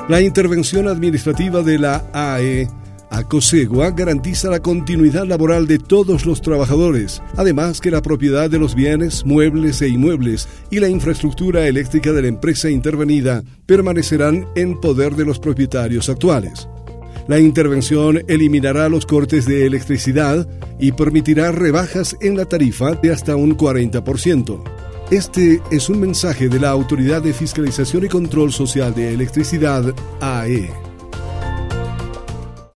La intervención administrativa de la AE Acosegua garantiza la continuidad laboral de todos los trabajadores, además que la propiedad de los bienes, muebles e inmuebles y la infraestructura eléctrica de la empresa intervenida permanecerán en poder de los propietarios actuales. La intervención eliminará los cortes de electricidad y permitirá rebajas en la tarifa de hasta un 40%. Este es un mensaje de la Autoridad de Fiscalización y Control Social de Electricidad, AE.